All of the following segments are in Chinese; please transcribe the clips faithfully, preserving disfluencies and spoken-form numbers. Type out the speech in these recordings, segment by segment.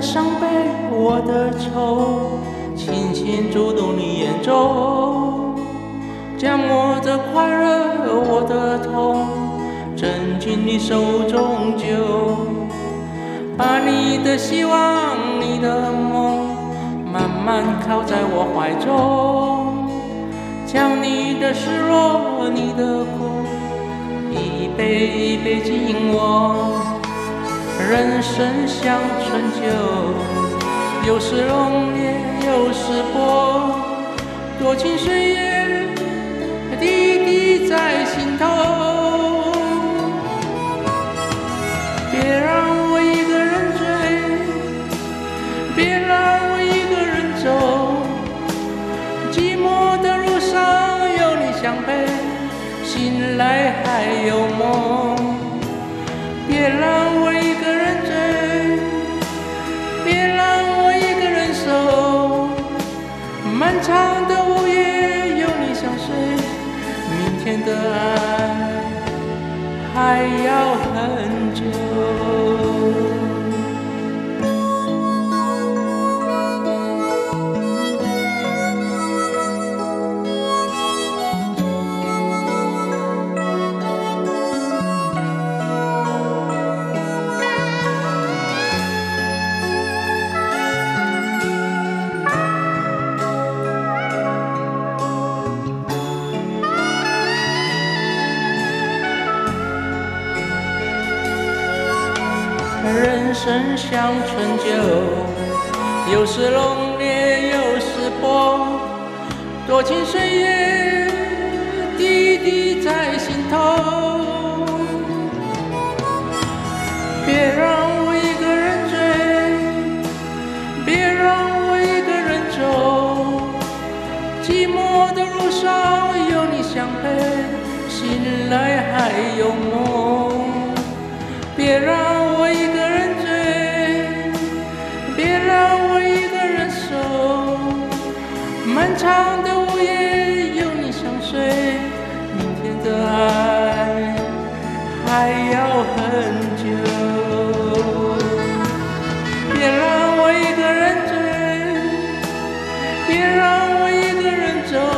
伤悲，我的愁，轻轻触动你眼中，将我的快乐，我的痛，挣进你手中就，把你的希望，你的梦，慢慢靠在我怀中，将你的失落，你的苦，一杯一杯敬我。人生像春秋，有时浓烈，有时薄，多情岁月，滴滴在心头。别让我一个人追，别让我一个人走，寂寞的路上有你相陪，醒来还有梦。别让我一个人追，别让我一个人守，漫长的午夜有你相随，明天的爱还要很久。人生像春秋，有时浓烈，有时薄，多情岁月，滴滴在心头。别让我一个人追，别让我一个人走，寂寞的路上有你相陪，醒来还有梦。别让我一个人追，别让我一个人守，漫长的午夜有你相随，明天的爱还要很久。别让我一个人追，别让我一个人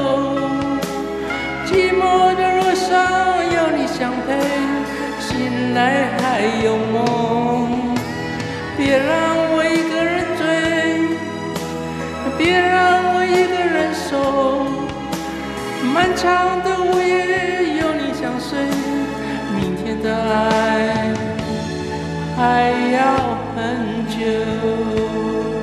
走，寂寞的路上有你相陪，醒来还有梦。别让我一个人追，别让我一个人守，漫长的午夜有你相随，明天的爱还要很久。